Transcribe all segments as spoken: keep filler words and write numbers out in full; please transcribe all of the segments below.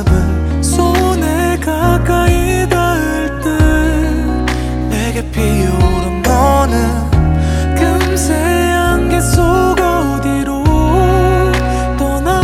모습을 손에 가까이 닿을 듯 내게 피어오른 너는 금세 안개 속 어디로 떠나.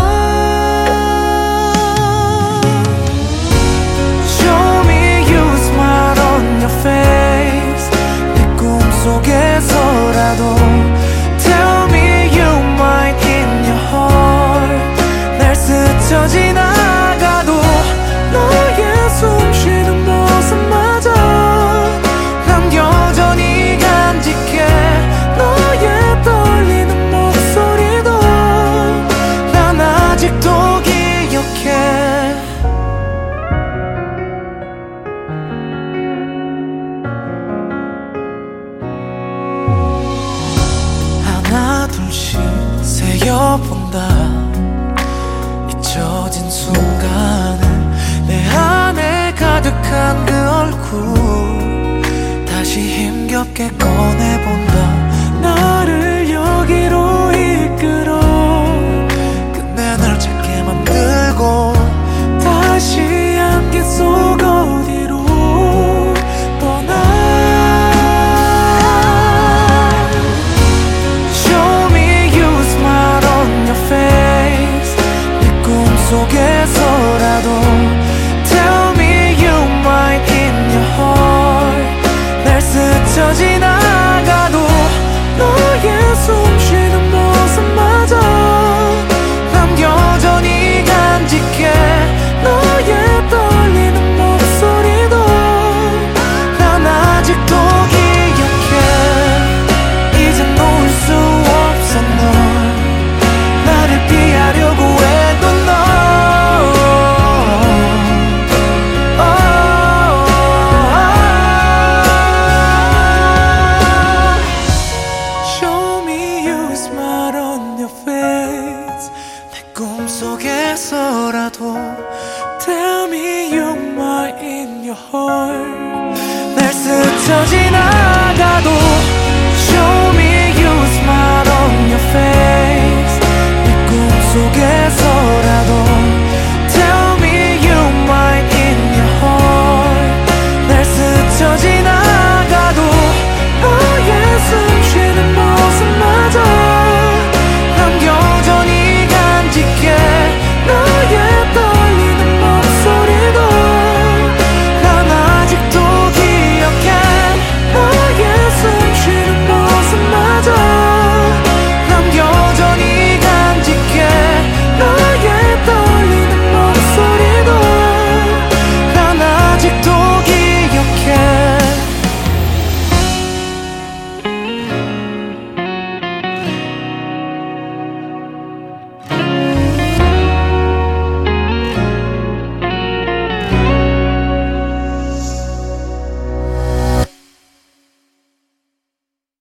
Show me you smile on your face. 내 꿈속에서라도 Tell me you might in your heart. 날 스쳐 지나가도 너의 숨쉬는 모습마저 난 여전히 간직해. 너의 떨리는 목소리도 난 아직도 기억해. 하나 둘씩 세어본다. 잊혀진 순간을 내 안에 가득한 그 얼굴 다시 힘겹게 꺼내본다. 나를 여기로 이끌어 끝내 널 찾게 만들고 다시 안개 속 어디로 떠나. Show me you smile on your face. 내 꿈속에서라도 Tell me you might in your heart. 날 스쳐 지나가도 너의 숨쉬는 모습마저 난 여전히 간직해. 너의 떨리는 목소리도 난 아직도 기억해. 이젠 놓을 수 없어 널. 나를 피하려고 해도 너 Show me you smile on your face. 내 꿈속에서라도 Tell me you might in your heart. 날 스쳐 지나가도 Show me you smile on your face. 내 꿈속에서